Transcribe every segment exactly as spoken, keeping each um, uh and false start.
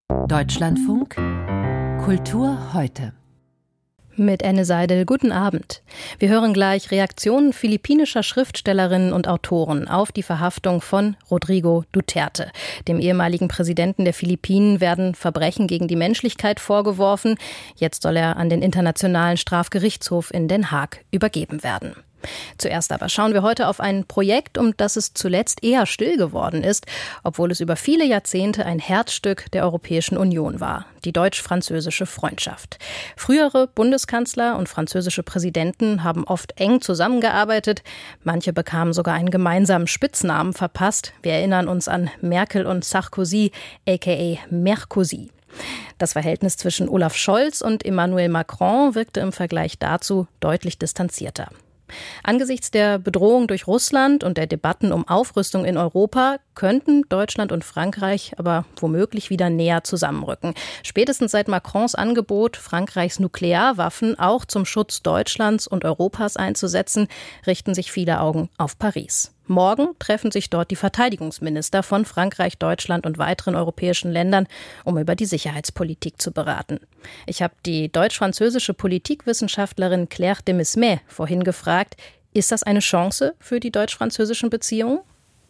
Deutschlandfunk Kultur heute. Mit Anne Seidel, guten Abend. Wir hören gleich Reaktionen philippinischer Schriftstellerinnen und Autoren auf die Verhaftung von Rodrigo Duterte. Dem ehemaligen Präsidenten der Philippinen werden Verbrechen gegen die Menschlichkeit vorgeworfen. Jetzt soll er an den Internationalen Strafgerichtshof in Den Haag übergeben werden. Zuerst aber schauen wir heute auf ein Projekt, um das es zuletzt eher still geworden ist, obwohl es über viele Jahrzehnte ein Herzstück der Europäischen Union war, die deutsch-französische Freundschaft. Frühere Bundeskanzler und französische Präsidenten haben oft eng zusammengearbeitet. Manche bekamen sogar einen gemeinsamen Spitznamen verpasst. Wir erinnern uns an Merkel und Sarkozy, aka Merkozy. Das Verhältnis zwischen Olaf Scholz und Emmanuel Macron wirkte im Vergleich dazu deutlich distanzierter. Angesichts der Bedrohung durch Russland und der Debatten um Aufrüstung in Europa könnten Deutschland und Frankreich aber womöglich wieder näher zusammenrücken. Spätestens seit Macrons Angebot, Frankreichs Nuklearwaffen auch zum Schutz Deutschlands und Europas einzusetzen, richten sich viele Augen auf Paris. Morgen treffen sich dort die Verteidigungsminister von Frankreich, Deutschland und weiteren europäischen Ländern, um über die Sicherheitspolitik zu beraten. Ich habe die deutsch-französische Politikwissenschaftlerin Claire Demesmet vorhin gefragt, ist das eine Chance für die deutsch-französischen Beziehungen?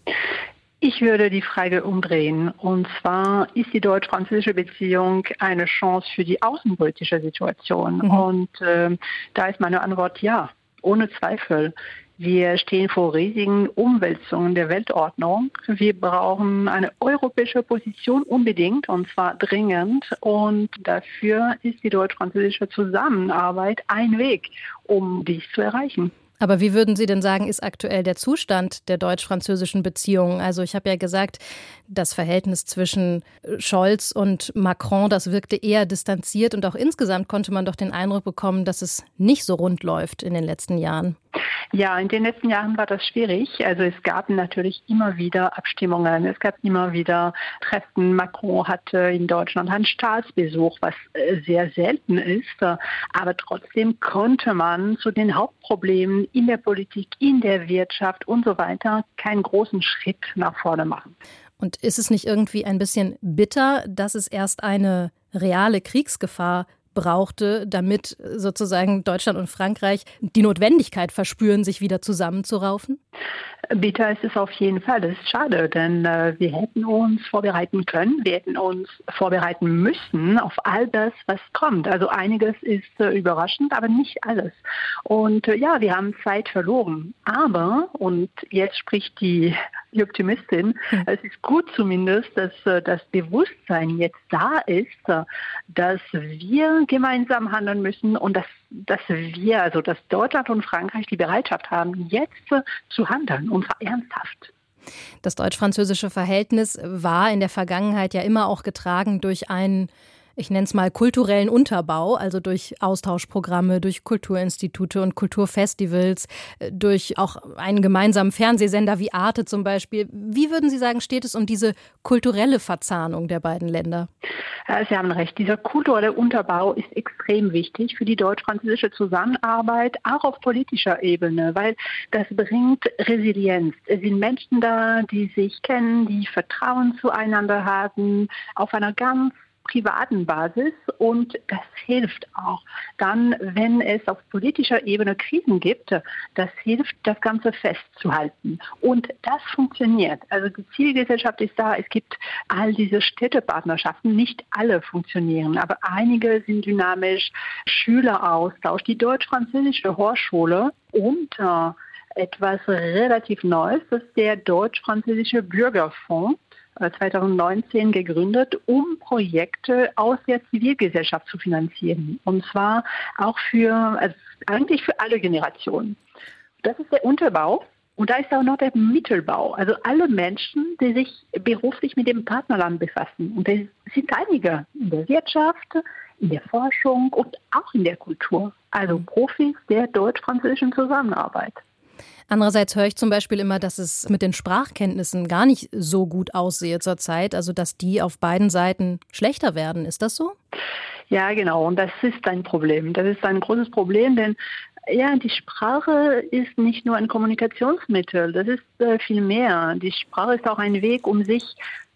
Ich würde die Frage umdrehen. Und zwar ist die deutsch-französische Beziehung eine Chance für die außenpolitische Situation. Mhm. Und äh, da ist meine Antwort ja, ohne Zweifel. Wir stehen vor riesigen Umwälzungen der Weltordnung. Wir brauchen eine europäische Position unbedingt, und zwar dringend. Und dafür ist die deutsch-französische Zusammenarbeit ein Weg, um dies zu erreichen. Aber wie würden Sie denn sagen, ist aktuell der Zustand der deutsch-französischen Beziehungen? Also ich habe ja gesagt, das Verhältnis zwischen Scholz und Macron, das wirkte eher distanziert. Und auch insgesamt konnte man doch den Eindruck bekommen, dass es nicht so rund läuft in den letzten Jahren. Ja, in den letzten Jahren war das schwierig. Also es gab natürlich immer wieder Abstimmungen, es gab immer wieder Treffen. Macron hatte in Deutschland einen Staatsbesuch, was sehr selten ist. Aber trotzdem konnte man zu den Hauptproblemen in der Politik, in der Wirtschaft und so weiter keinen großen Schritt nach vorne machen. Und ist es nicht irgendwie ein bisschen bitter, dass es erst eine reale Kriegsgefahr brauchte, damit sozusagen Deutschland und Frankreich die Notwendigkeit verspüren, sich wieder zusammenzuraufen? Bitter ist es auf jeden Fall. Das ist schade, denn äh, wir hätten uns vorbereiten können, wir hätten uns vorbereiten müssen auf all das, was kommt. Also einiges ist äh, überraschend, aber nicht alles. Und äh, ja, wir haben Zeit verloren. Aber, und jetzt spricht die, die Optimistin, hm. es ist gut zumindest, dass äh, das Bewusstsein jetzt da ist, äh, dass wir gemeinsam handeln müssen und dass, dass wir, also dass Deutschland und Frankreich die Bereitschaft haben, jetzt äh, zu handeln. Und zwar ernsthaft. Das deutsch-französische Verhältnis war in der Vergangenheit ja immer auch getragen durch einen, ich nenne es mal, kulturellen Unterbau, also durch Austauschprogramme, durch Kulturinstitute und Kulturfestivals, durch auch einen gemeinsamen Fernsehsender wie Arte zum Beispiel. Wie würden Sie sagen, steht es um diese kulturelle Verzahnung der beiden Länder? Sie haben recht. Dieser kulturelle Unterbau ist extrem wichtig für die deutsch-französische Zusammenarbeit, auch auf politischer Ebene, weil das bringt Resilienz. Es sind Menschen da, die sich kennen, die Vertrauen zueinander haben, auf einer ganz privaten Basis, und das hilft auch dann, wenn es auf politischer Ebene Krisen gibt, das hilft, das Ganze festzuhalten. Und das funktioniert. Also die Zivilgesellschaft ist da, es gibt all diese Städtepartnerschaften, nicht alle funktionieren, aber einige sind dynamisch, Schüleraustausch, die deutsch-französische Hochschule und äh, etwas relativ Neues, das ist der deutsch-französische Bürgerfonds, zwanzig neunzehn gegründet, um Projekte aus der Zivilgesellschaft zu finanzieren. Und zwar auch für, also eigentlich für alle Generationen. Das ist der Unterbau. Und da ist auch noch der Mittelbau. Also alle Menschen, die sich beruflich mit dem Partnerland befassen. Und das sind einige in der Wirtschaft, in der Forschung und auch in der Kultur. Also Profis der deutsch-französischen Zusammenarbeit. Andererseits höre ich zum Beispiel immer, dass es mit den Sprachkenntnissen gar nicht so gut aussehe zurzeit, also dass die auf beiden Seiten schlechter werden. Ist das so? Ja, genau. Und das ist ein Problem. Das ist ein großes Problem, denn ja, die Sprache ist nicht nur ein Kommunikationsmittel, das ist äh, viel mehr. Die Sprache ist auch ein Weg, um sich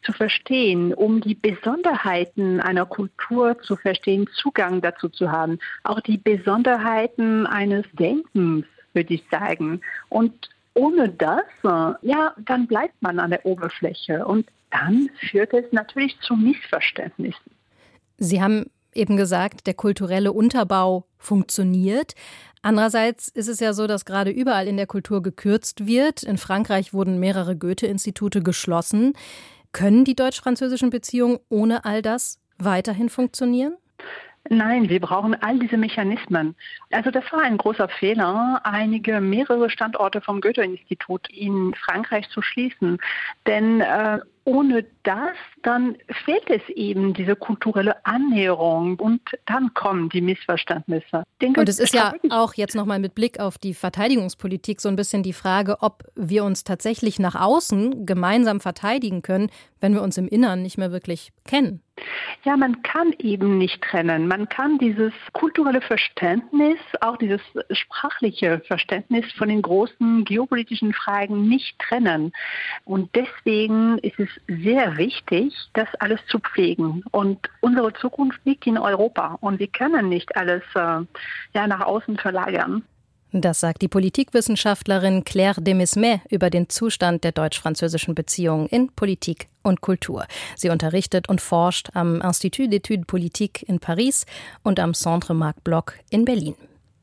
zu verstehen, um die Besonderheiten einer Kultur zu verstehen, Zugang dazu zu haben, auch die Besonderheiten eines Denkens, würde ich sagen. Und ohne das, ja, dann bleibt man an der Oberfläche und dann führt es natürlich zu Missverständnissen. Sie haben eben gesagt, der kulturelle Unterbau funktioniert. Andererseits ist es ja so, dass gerade überall in der Kultur gekürzt wird. In Frankreich wurden mehrere Goethe-Institute geschlossen. Können die deutsch-französischen Beziehungen ohne all das weiterhin funktionieren? Nein, wir brauchen all diese Mechanismen. Also das war ein großer Fehler, einige, mehrere Standorte vom Goethe-Institut in Frankreich zu schließen. Denn äh, ohne das, dann fehlt es eben diese kulturelle Annäherung und dann kommen die Missverständnisse. Denke, und es ist ja auch jetzt nochmal mit Blick auf die Verteidigungspolitik so ein bisschen die Frage, ob wir uns tatsächlich nach außen gemeinsam verteidigen können, wenn wir uns im Inneren nicht mehr wirklich kennen. Ja, man kann eben nicht trennen. Man kann dieses kulturelle Verständnis, auch dieses sprachliche Verständnis von den großen geopolitischen Fragen nicht trennen. Und deswegen ist es sehr wichtig, das alles zu pflegen. Und unsere Zukunft liegt in Europa. Und wir können nicht alles äh, ja, nach außen verlagern. Das sagt die Politikwissenschaftlerin Claire Demesmet über den Zustand der deutsch-französischen Beziehungen in Politik und Kultur. Sie unterrichtet und forscht am Institut d'études politiques in Paris und am Centre Marc Bloch in Berlin.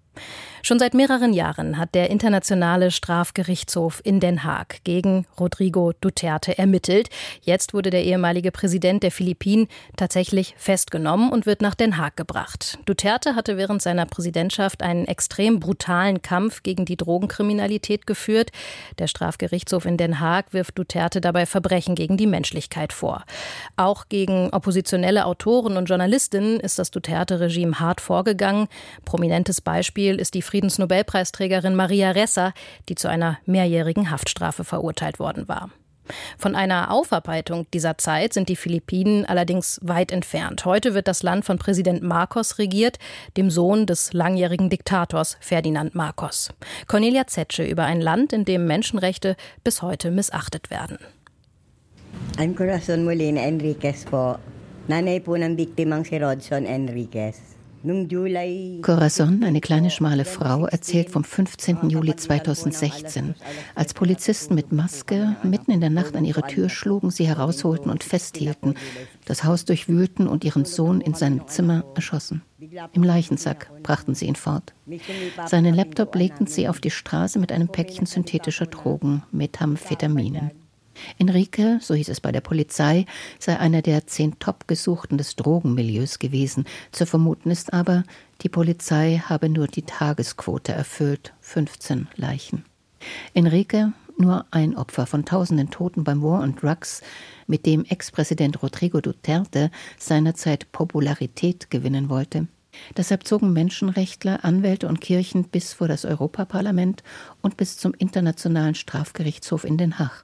Schon seit mehreren Jahren hat der Internationale Strafgerichtshof in Den Haag gegen Rodrigo Duterte ermittelt. Jetzt wurde der ehemalige Präsident der Philippinen tatsächlich festgenommen und wird nach Den Haag gebracht. Duterte hatte während seiner Präsidentschaft einen extrem brutalen Kampf gegen die Drogenkriminalität geführt. Der Strafgerichtshof in Den Haag wirft Duterte dabei Verbrechen gegen die Menschlichkeit vor. Auch gegen oppositionelle Autoren und Journalistinnen ist das Duterte-Regime hart vorgegangen. Prominentes Beispiel ist die Friedensnobelpreisträgerin Maria Ressa, die zu einer mehrjährigen Haftstrafe verurteilt worden war. Von einer Aufarbeitung dieser Zeit sind die Philippinen allerdings weit entfernt. Heute wird das Land von Präsident Marcos regiert, dem Sohn des langjährigen Diktators Ferdinand Marcos. Cornelia Zetsche über ein Land, in dem Menschenrechte bis heute missachtet werden. I'm Corazon Molina Enriquez po. Nanay po ng biktimang si Rodson Enriquez. Corazon, eine kleine schmale Frau, erzählt vom fünfzehnten Juli zweitausendsechzehn, als Polizisten mit Maske mitten in der Nacht an ihre Tür schlugen, sie herausholten und festhielten, das Haus durchwühlten und ihren Sohn in seinem Zimmer erschossen. Im Leichensack brachten sie ihn fort. Seinen Laptop legten sie auf die Straße mit einem Päckchen synthetischer Drogen, Methamphetaminen. Enrique, so hieß es bei der Polizei, sei einer der zehn Top-Gesuchten des Drogenmilieus gewesen. Zu vermuten ist aber, die Polizei habe nur die Tagesquote erfüllt, fünfzehn Leichen. Enrique, nur ein Opfer von tausenden Toten beim War on Drugs, mit dem Ex-Präsident Rodrigo Duterte seinerzeit Popularität gewinnen wollte. Deshalb zogen Menschenrechtler, Anwälte und Kirchen bis vor das Europaparlament und bis zum Internationalen Strafgerichtshof in Den Haag.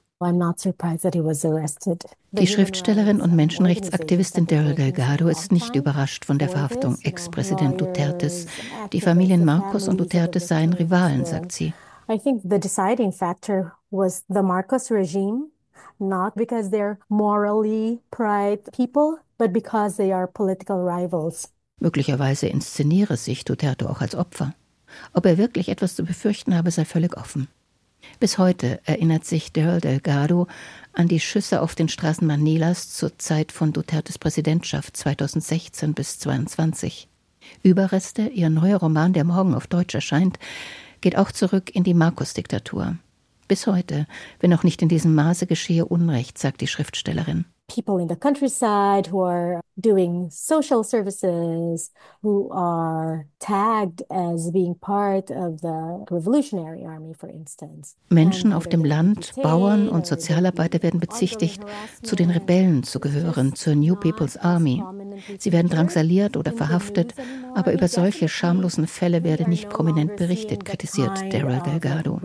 Die Schriftstellerin und Menschenrechtsaktivistin Daryl Delgado ist nicht überrascht von der Verhaftung Ex-Präsident Dutertes. Die Familien Marcos und Duterte seien Rivalen, sagt sie. I think the deciding factor was the Marcos regime, not because they're morally pride people, but because they are political rivals. Möglicherweise inszeniere sich Duterte auch als Opfer. Ob er wirklich etwas zu befürchten habe, sei völlig offen. Bis heute erinnert sich Daryl Delgado an die Schüsse auf den Straßen Manilas zur Zeit von Dutertes Präsidentschaft zweitausendsechzehn bis zweitausendzweiundzwanzig. Überreste, ihr neuer Roman, der morgen auf Deutsch erscheint, geht auch zurück in die Marcos-Diktatur. Bis heute, wenn auch nicht in diesem Maße, geschehe Unrecht, sagt die Schriftstellerin. People in the countryside who are doing social services, who are tagged as being part of the Revolutionary Army, for instance. Menschen auf dem Land, Bauern und Sozialarbeiter werden bezichtigt, zu den Rebellen zu gehören, zur New People's Army. Sie werden drangsaliert oder verhaftet, aber über solche schamlosen Fälle werde nicht prominent berichtet, kritisiert Daryl Delgado.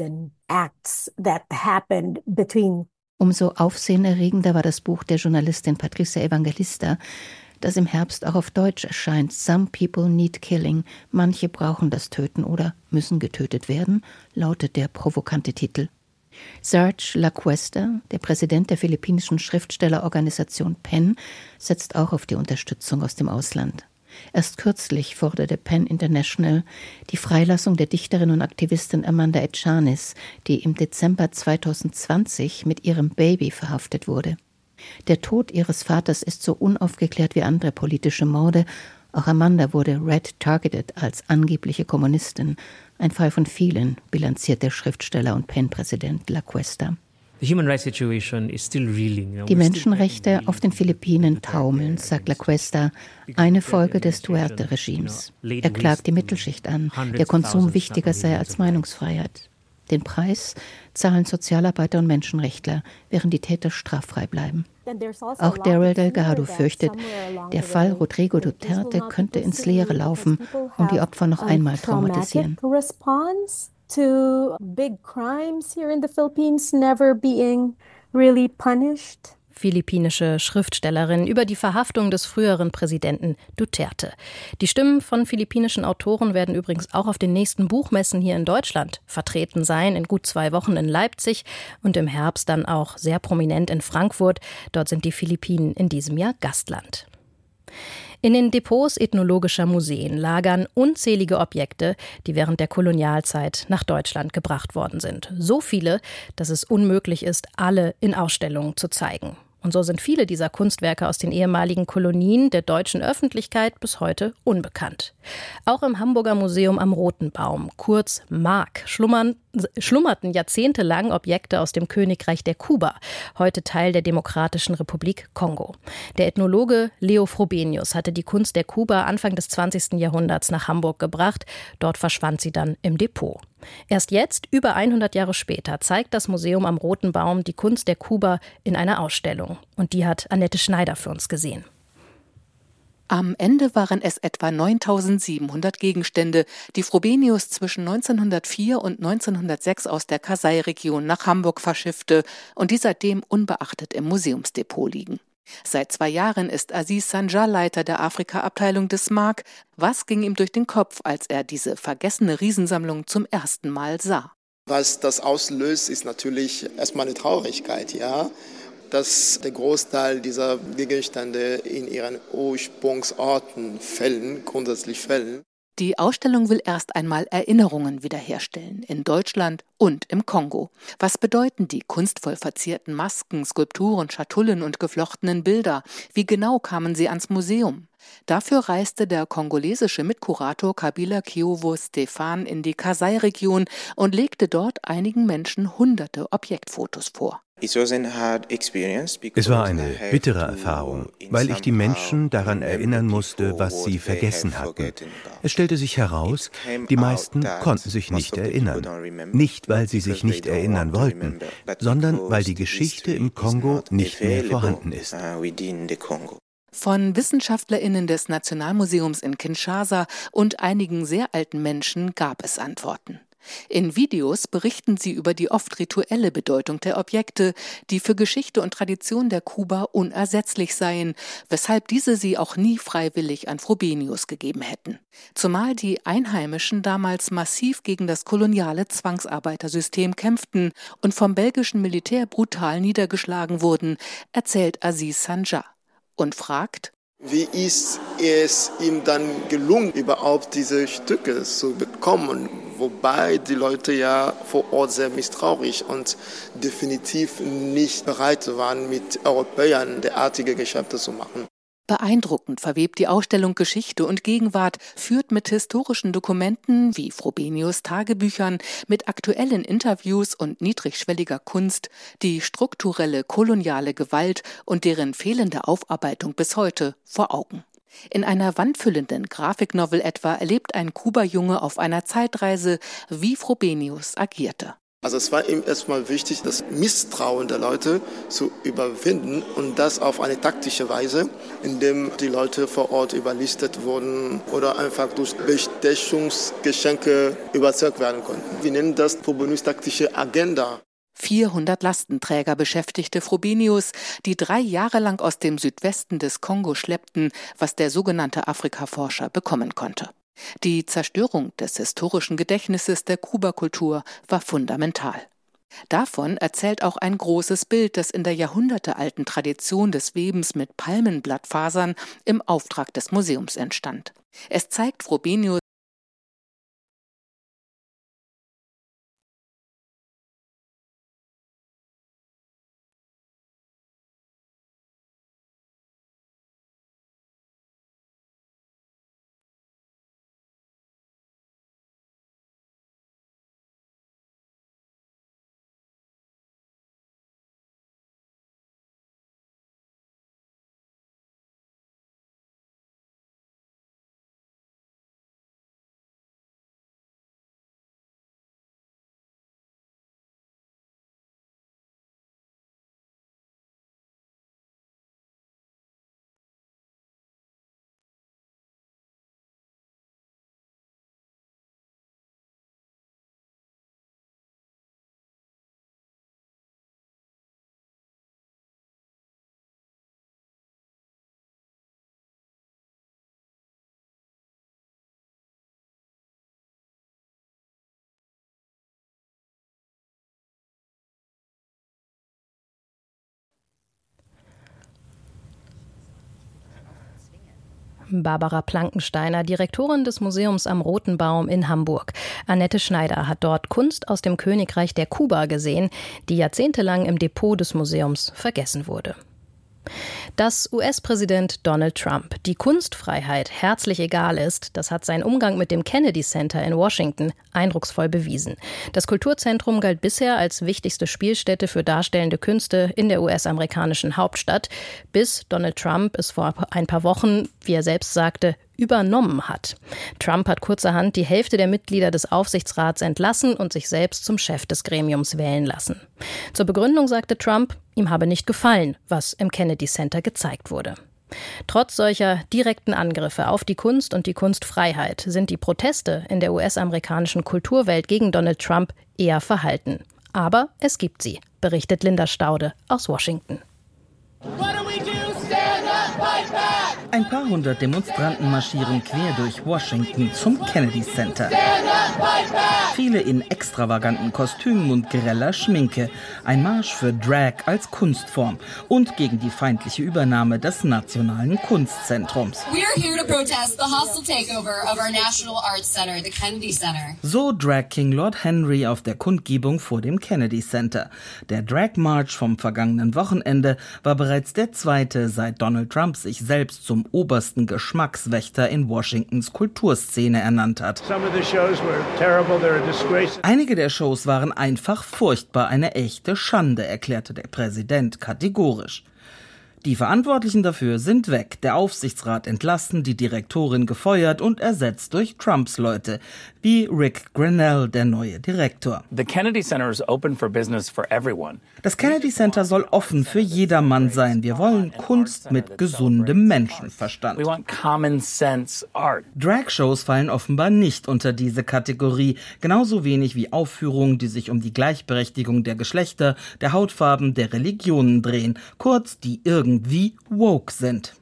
Umso aufsehenerregender war das Buch der Journalistin Patricia Evangelista, das im Herbst auch auf Deutsch erscheint. Some people need killing. Manche brauchen das Töten oder müssen getötet werden, lautet der provokante Titel. Serge Lacuesta, der Präsident der philippinischen Schriftstellerorganisation PEN, setzt auch auf die Unterstützung aus dem Ausland. Erst kürzlich forderte PEN International die Freilassung der Dichterin und Aktivistin Amanda Etxanes, die im Dezember zweitausendzwanzig mit ihrem Baby verhaftet wurde. Der Tod ihres Vaters ist so unaufgeklärt wie andere politische Morde. Auch Amanda wurde red-targeted als angebliche Kommunistin. Ein Fall von vielen, bilanziert der Schriftsteller und PEN-Präsident Lacuesta. Die Menschenrechte auf den Philippinen taumeln, sagt Lacuesta, eine Folge des Duterte-Regimes. Er klagt die Mittelschicht an, der Konsum wichtiger sei als Meinungsfreiheit. Den Preis zahlen Sozialarbeiter und Menschenrechtler, während die Täter straffrei bleiben. Auch Daryl Delgado fürchtet, der Fall Rodrigo Duterte könnte ins Leere laufen und die Opfer noch einmal traumatisieren. To big crimes here in the Philippines never being really punished. Philippinische Schriftstellerin über die Verhaftung des früheren Präsidenten Duterte. Die Stimmen von philippinischen Autoren werden übrigens auch auf den nächsten Buchmessen hier in Deutschland vertreten sein, in gut zwei Wochen in Leipzig und im Herbst dann auch sehr prominent in Frankfurt. Dort sind die Philippinen in diesem Jahr Gastland. In den Depots ethnologischer Museen lagern unzählige Objekte, die während der Kolonialzeit nach Deutschland gebracht worden sind. So viele, dass es unmöglich ist, alle in Ausstellungen zu zeigen. Und so sind viele dieser Kunstwerke aus den ehemaligen Kolonien der deutschen Öffentlichkeit bis heute unbekannt. Auch im Hamburger Museum am Roten Baum, kurz MARK, schlummern, schlummerten jahrzehntelang Objekte aus dem Königreich der Kuba, heute Teil der Demokratischen Republik Kongo. Der Ethnologe Leo Frobenius hatte die Kunst der Kuba Anfang des zwanzigsten Jahrhunderts nach Hamburg gebracht. Dort verschwand sie dann im Depot. Erst jetzt, über hundert Jahre später, zeigt das Museum am Roten Baum die Kunst der Kuba in einer Ausstellung. Und die hat Annette Schneider für uns gesehen. Am Ende waren es etwa neuntausendsiebenhundert Gegenstände, die Frobenius zwischen neunzehnhundertvier und neunzehnhundertsechs aus der Kasai-Region nach Hamburg verschiffte und die seitdem unbeachtet im Museumsdepot liegen. Seit zwei Jahren ist Aziz Sanjar Leiter der Afrika-Abteilung des MARK. Was ging ihm durch den Kopf, als er diese vergessene Riesensammlung zum ersten Mal sah? Was das auslöst, ist natürlich erstmal eine Traurigkeit, ja. Dass der Großteil dieser Gegenstände in ihren Ursprungsorten fällen, grundsätzlich fällen. Die Ausstellung will erst einmal Erinnerungen wiederherstellen, in Deutschland und im Kongo. Was bedeuten die kunstvoll verzierten Masken, Skulpturen, Schatullen und geflochtenen Bilder? Wie genau kamen sie ans Museum? Dafür reiste der kongolesische Mitkurator Kabila Kiovo Stefan in die Kasai-Region und legte dort einigen Menschen hunderte Objektfotos vor. Es war eine bittere Erfahrung, weil ich die Menschen daran erinnern musste, was sie vergessen hatten. Es stellte sich heraus, die meisten konnten sich nicht erinnern. Nicht, weil sie sich nicht erinnern wollten, sondern weil die Geschichte im Kongo nicht mehr vorhanden ist. Von WissenschaftlerInnen des Nationalmuseums in Kinshasa und einigen sehr alten Menschen gab es Antworten. In Videos berichten sie über die oft rituelle Bedeutung der Objekte, die für Geschichte und Tradition der Kuba unersetzlich seien, weshalb diese sie auch nie freiwillig an Frobenius gegeben hätten. Zumal die Einheimischen damals massiv gegen das koloniale Zwangsarbeitersystem kämpften und vom belgischen Militär brutal niedergeschlagen wurden, erzählt Aziz Sanjar und fragt: Wie ist es ihm dann gelungen, überhaupt diese Stücke zu bekommen? Wobei die Leute ja vor Ort sehr misstrauisch und definitiv nicht bereit waren, mit Europäern derartige Geschäfte zu machen. Beeindruckend verwebt die Ausstellung Geschichte und Gegenwart, führt mit historischen Dokumenten wie Frobenius Tagebüchern, mit aktuellen Interviews und niedrigschwelliger Kunst die strukturelle koloniale Gewalt und deren fehlende Aufarbeitung bis heute vor Augen. In einer wandfüllenden Grafiknovel etwa erlebt ein Kuba-Junge auf einer Zeitreise, wie Frobenius agierte. Also es war ihm erstmal wichtig, das Misstrauen der Leute zu überwinden und das auf eine taktische Weise, indem die Leute vor Ort überlistet wurden oder einfach durch Bestechungsgeschenke überzeugt werden konnten. Wir nennen das Frobenius taktische Agenda. vierhundert Lastenträger beschäftigte Frobenius, die drei Jahre lang aus dem Südwesten des Kongo schleppten, was der sogenannte Afrikaforscher bekommen konnte. Die Zerstörung des historischen Gedächtnisses der Kuba-Kultur war fundamental. Davon erzählt auch ein großes Bild, das in der jahrhundertealten Tradition des Webens mit Palmenblattfasern im Auftrag des Museums entstand. Es zeigt Frobenius Barbara Plankensteiner, Direktorin des Museums am Roten Baum in Hamburg. Annette Schneider hat dort Kunst aus dem Königreich der Kuba gesehen, die jahrzehntelang im Depot des Museums vergessen wurde. Dass U S-Präsident Donald Trump die Kunstfreiheit herzlich egal ist, das hat sein Umgang mit dem Kennedy Center in Washington eindrucksvoll bewiesen. Das Kulturzentrum galt bisher als wichtigste Spielstätte für darstellende Künste in der U S-amerikanischen Hauptstadt, bis Donald Trump es vor ein paar Wochen, wie er selbst sagte, übernommen hat. Trump hat kurzerhand die Hälfte der Mitglieder des Aufsichtsrats entlassen und sich selbst zum Chef des Gremiums wählen lassen. Zur Begründung sagte Trump, ihm habe nicht gefallen, was im Kennedy Center gezeigt wurde. Trotz solcher direkten Angriffe auf die Kunst und die Kunstfreiheit sind die Proteste in der U S-amerikanischen Kulturwelt gegen Donald Trump eher verhalten. Aber es gibt sie, berichtet Linda Staude aus Washington. Ein paar hundert Demonstranten marschieren quer durch Washington zum Kennedy Center. Viele in extravaganten Kostümen und greller Schminke. Ein Marsch für Drag als Kunstform und gegen die feindliche Übernahme des Nationalen Kunstzentrums. So Drag King Lord Henry auf der Kundgebung vor dem Kennedy Center. Der Drag March vom vergangenen Wochenende war bereits der zweite, seit Donald Trump sich selbst zum obersten Geschmackswächter in Washingtons Kulturszene ernannt hat. Einige der Shows waren einfach furchtbar, eine echte Schande, erklärte der Präsident kategorisch. Die Verantwortlichen dafür sind weg, der Aufsichtsrat entlassen, die Direktorin gefeuert und ersetzt durch Trumps Leute, wie Rick Grenell, der neue Direktor. The Kennedy Center is open for business for everyone. Das Kennedy Center soll offen für jedermann sein. Wir wollen Kunst mit gesundem Menschenverstand. We want common sense art. Drag-Shows fallen offenbar nicht unter diese Kategorie, genauso wenig wie Aufführungen, die sich um die Gleichberechtigung der Geschlechter, der Hautfarben, der Religionen drehen, kurz die irgendwie woke sind.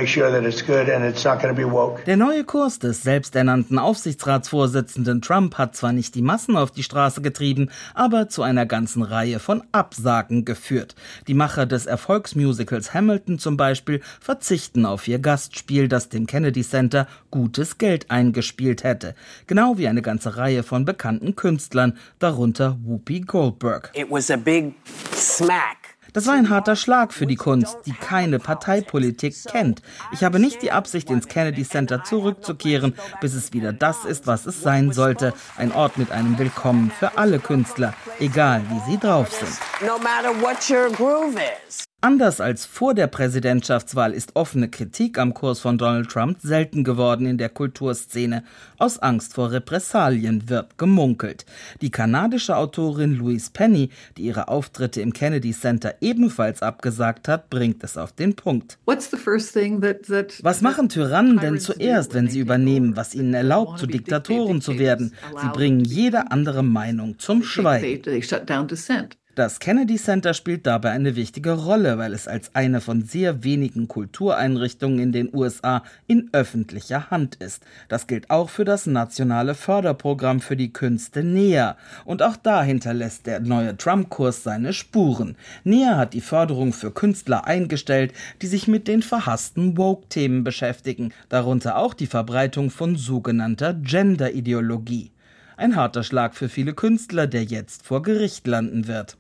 Der neue Kurs des selbsternannten Aufsichtsratsvorsitzenden Trump hat zwar nicht die Massen auf die Straße getrieben, aber zu einer ganzen Reihe von Absagen geführt. Die Macher des Erfolgsmusicals Hamilton zum Beispiel verzichten auf ihr Gastspiel, das dem Kennedy Center gutes Geld eingespielt hätte. Genau wie eine ganze Reihe von bekannten Künstlern, darunter Whoopi Goldberg. It was a big smack. Das war ein harter Schlag für die Kunst, die keine Parteipolitik kennt. Ich habe nicht die Absicht, ins Kennedy Center zurückzukehren, bis es wieder das ist, was es sein sollte. Ein Ort mit einem Willkommen für alle Künstler, egal wie sie drauf sind. No matter what your groove is. Anders als vor der Präsidentschaftswahl ist offene Kritik am Kurs von Donald Trump selten geworden in der Kulturszene. Aus Angst vor Repressalien wird gemunkelt. Die kanadische Autorin Louise Penny, die ihre Auftritte im Kennedy Center ebenfalls abgesagt hat, bringt es auf den Punkt. Was machen Tyrannen denn zuerst, wenn sie übernehmen, was ihnen erlaubt, zu Diktatoren zu werden? Sie bringen jede andere Meinung zum Schweigen. Das Kennedy Center spielt dabei eine wichtige Rolle, weil es als eine von sehr wenigen Kultureinrichtungen in den U S A in öffentlicher Hand ist. Das gilt auch für das nationale Förderprogramm für die Künste N E A. Und auch da hinterlässt der neue Trump-Kurs seine Spuren. N E A hat die Förderung für Künstler eingestellt, die sich mit den verhassten Woke-Themen beschäftigen, darunter auch die Verbreitung von sogenannter Gender-Ideologie. Ein harter Schlag für viele Künstler, der jetzt vor Gericht landen wird.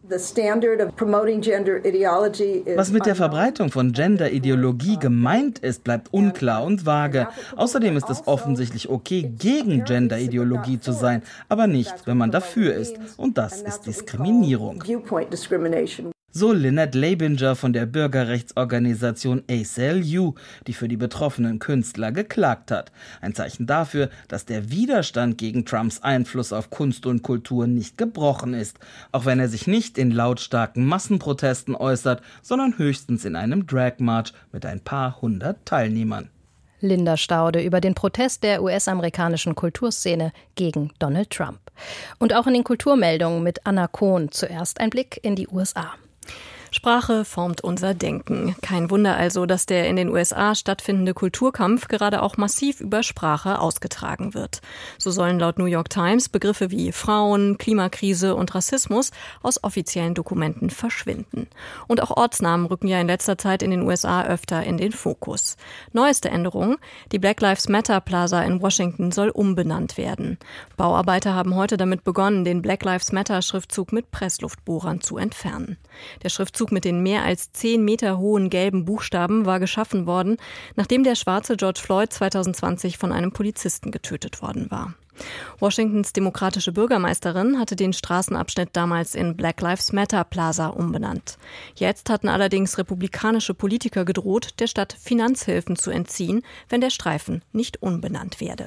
Was mit der Verbreitung von Gender-Ideologie gemeint ist, bleibt unklar und vage. Außerdem ist es offensichtlich okay, gegen Gender-Ideologie zu sein, aber nicht, wenn man dafür ist. Und das ist Diskriminierung. So Lynette Labinger von der Bürgerrechtsorganisation A C L U, die für die betroffenen Künstler geklagt hat. Ein Zeichen dafür, dass der Widerstand gegen Trumps Einfluss auf Kunst und Kultur nicht gebrochen ist, auch wenn er sich nicht in lautstarken Massenprotesten äußert, sondern höchstens in einem Drag-March mit ein paar hundert Teilnehmern. Linda Staude über den Protest der U S-amerikanischen Kulturszene gegen Donald Trump. Und auch in den Kulturmeldungen mit Anna Kohn zuerst ein Blick in die U S A. Sprache formt unser Denken. Kein Wunder also, dass der in den U S A stattfindende Kulturkampf gerade auch massiv über Sprache ausgetragen wird. So sollen laut New York Times Begriffe wie Frauen, Klimakrise und Rassismus aus offiziellen Dokumenten verschwinden. Und auch Ortsnamen rücken ja in letzter Zeit in den U S A öfter in den Fokus. Neueste Änderung: Die Black Lives Matter Plaza in Washington soll umbenannt werden. Bauarbeiter haben heute damit begonnen, den Black Lives Matter Schriftzug mit Pressluftbohrern zu entfernen. Der Schriftzug mit den mehr als zehn Meter hohen gelben Buchstaben war geschaffen worden, nachdem der schwarze George Floyd zwanzig zwanzig von einem Polizisten getötet worden war. Washingtons demokratische Bürgermeisterin hatte den Straßenabschnitt damals in Black Lives Matter Plaza umbenannt. Jetzt hatten allerdings republikanische Politiker gedroht, der Stadt Finanzhilfen zu entziehen, wenn der Streifen nicht umbenannt werde.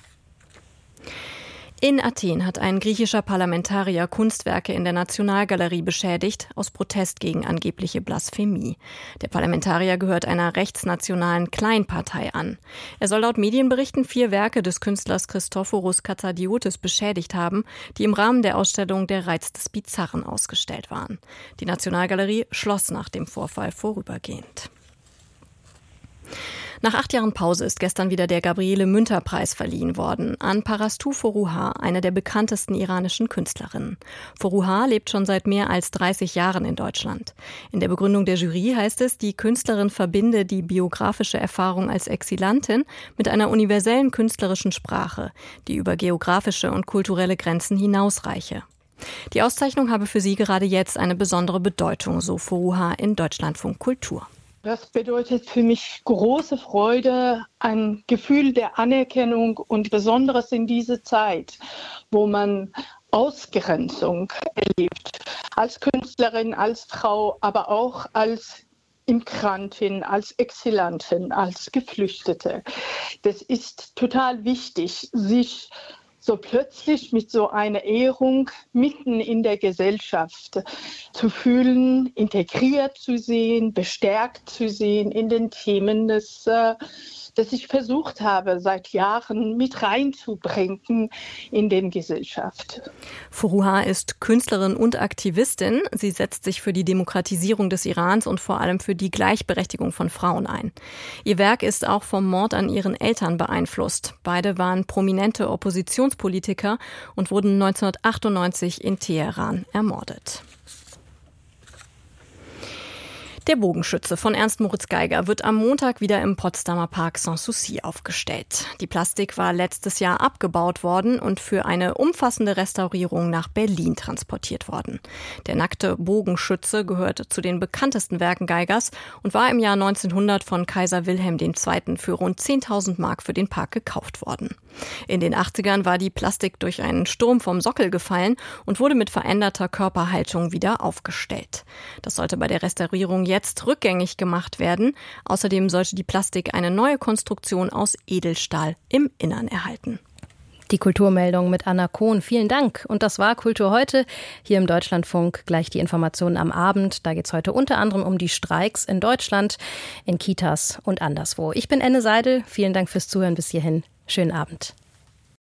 In Athen hat ein griechischer Parlamentarier Kunstwerke in der Nationalgalerie beschädigt, aus Protest gegen angebliche Blasphemie. Der Parlamentarier gehört einer rechtsnationalen Kleinpartei an. Er soll laut Medienberichten vier Werke des Künstlers Christophoros Katzadiotis beschädigt haben, die im Rahmen der Ausstellung Der Reiz des Bizarren ausgestellt waren. Die Nationalgalerie schloss nach dem Vorfall vorübergehend. Nach acht Jahren Pause ist gestern wieder der Gabriele-Münter-Preis verliehen worden an Parastou Forouhar, eine der bekanntesten iranischen Künstlerinnen. Forouhar lebt schon seit mehr als dreißig Jahren in Deutschland. In der Begründung der Jury heißt es, die Künstlerin verbinde die biografische Erfahrung als Exilantin mit einer universellen künstlerischen Sprache, die über geografische und kulturelle Grenzen hinausreiche. Die Auszeichnung habe für sie gerade jetzt eine besondere Bedeutung, so Forouhar in Deutschlandfunk Kultur. Das bedeutet für mich große Freude, ein Gefühl der Anerkennung und besonders in dieser Zeit, wo man Ausgrenzung erlebt. Als Künstlerin, als Frau, aber auch als Immigrantin, als Exilantin, als Geflüchtete. Das ist total wichtig, sich so plötzlich mit so einer Ehrung mitten in der Gesellschaft zu fühlen, integriert zu sehen, bestärkt zu sehen in den Themen, des, das ich versucht habe, seit Jahren mit reinzubringen in den Gesellschaft. Forouhar ist Künstlerin und Aktivistin. Sie setzt sich für die Demokratisierung des Irans und vor allem für die Gleichberechtigung von Frauen ein. Ihr Werk ist auch vom Mord an ihren Eltern beeinflusst. Beide waren prominente Oppositionspolitiker und wurden neunzehnhundertachtundneunzig in Teheran ermordet. Der Bogenschütze von Ernst Moritz Geiger wird am Montag wieder im Potsdamer Park Sanssouci aufgestellt. Die Plastik war letztes Jahr abgebaut worden und für eine umfassende Restaurierung nach Berlin transportiert worden. Der nackte Bogenschütze gehört zu den bekanntesten Werken Geigers und war im Jahr neunzehnhundert von Kaiser Wilhelm der Zweite für rund zehntausend Mark für den Park gekauft worden. In den achtzigern war die Plastik durch einen Sturm vom Sockel gefallen und wurde mit veränderter Körperhaltung wieder aufgestellt. Das sollte bei der Restaurierung jetzt rückgängig gemacht werden. Außerdem sollte die Plastik eine neue Konstruktion aus Edelstahl im Innern erhalten. Die Kulturmeldung mit Anna Kohn. Vielen Dank. Und das war Kultur heute. Hier im Deutschlandfunk gleich die Informationen am Abend. Da geht es heute unter anderem um die Streiks in Deutschland, in Kitas und anderswo. Ich bin Enne Seidel. Vielen Dank fürs Zuhören bis hierhin. Schönen Abend.